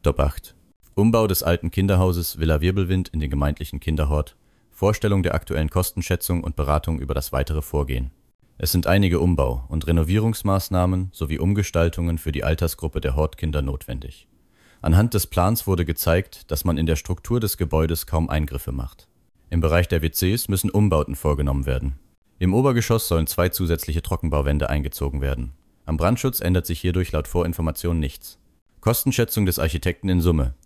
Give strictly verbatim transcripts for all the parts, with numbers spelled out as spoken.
Top acht. Umbau des alten Kinderhauses Villa Wirbelwind in den gemeindlichen Kinderhort. Vorstellung der aktuellen Kostenschätzung und Beratung über das weitere Vorgehen. Es sind einige Umbau- und Renovierungsmaßnahmen sowie Umgestaltungen für die Altersgruppe der Hortkinder notwendig. Anhand des Plans wurde gezeigt, dass man in der Struktur des Gebäudes kaum Eingriffe macht. Im Bereich der W Cs müssen Umbauten vorgenommen werden. Im Obergeschoss sollen zwei zusätzliche Trockenbauwände eingezogen werden. Am Brandschutz ändert sich hierdurch laut Vorinformation nichts. Kostenschätzung des Architekten in Summe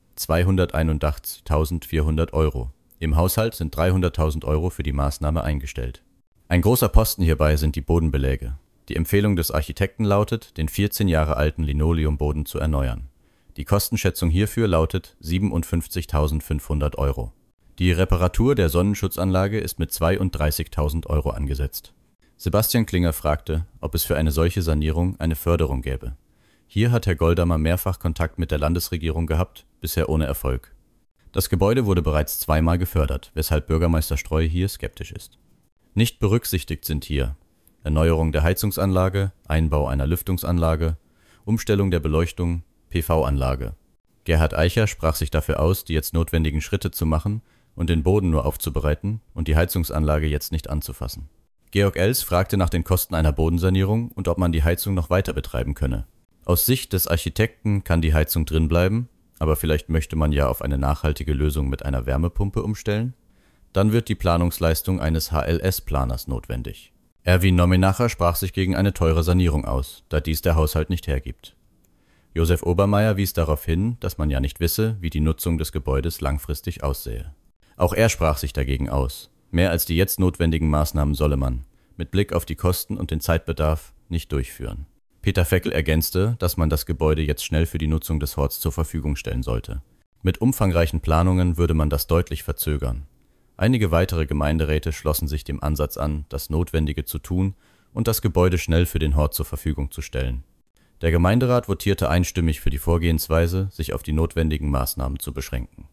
zweihunderteinundachtzigtausendvierhundert Euro. Im Haushalt sind dreihunderttausend Euro für die Maßnahme eingestellt. Ein großer Posten hierbei sind die Bodenbeläge. Die Empfehlung des Architekten lautet, den vierzehn Jahre alten Linoleumboden zu erneuern. Die Kostenschätzung hierfür lautet siebenundfünfzigtausendfünfhundert Euro. Die Reparatur der Sonnenschutzanlage ist mit zweiunddreißigtausend Euro angesetzt. Sebastian Klinger fragte, ob es für eine solche Sanierung eine Förderung gäbe. Hier hat Herr Goldamer mehrfach Kontakt mit der Landesregierung gehabt, bisher ohne Erfolg. Das Gebäude wurde bereits zweimal gefördert, weshalb Bürgermeister Streu hier skeptisch ist. Nicht berücksichtigt sind hier Erneuerung der Heizungsanlage, Einbau einer Lüftungsanlage, Umstellung der Beleuchtung, P V-Anlage. Gerhard Eicher sprach sich dafür aus, die jetzt notwendigen Schritte zu machen und den Boden nur aufzubereiten und die Heizungsanlage jetzt nicht anzufassen. Georg Els fragte nach den Kosten einer Bodensanierung und ob man die Heizung noch weiter betreiben könne. Aus Sicht des Architekten kann die Heizung drin bleiben, aber vielleicht möchte man ja auf eine nachhaltige Lösung mit einer Wärmepumpe umstellen? Dann wird die Planungsleistung eines H L S-Planers notwendig. Erwin Nominacher sprach sich gegen eine teure Sanierung aus, da dies der Haushalt nicht hergibt. Josef Obermeier wies darauf hin, dass man ja nicht wisse, wie die Nutzung des Gebäudes langfristig aussähe. Auch er sprach sich dagegen aus. Mehr als die jetzt notwendigen Maßnahmen solle man, mit Blick auf die Kosten und den Zeitbedarf, nicht durchführen. Peter Feckel ergänzte, dass man das Gebäude jetzt schnell für die Nutzung des Horts zur Verfügung stellen sollte. Mit umfangreichen Planungen würde man das deutlich verzögern. Einige weitere Gemeinderäte schlossen sich dem Ansatz an, das Notwendige zu tun und das Gebäude schnell für den Hort zur Verfügung zu stellen. Der Gemeinderat votierte einstimmig für die Vorgehensweise, sich auf die notwendigen Maßnahmen zu beschränken.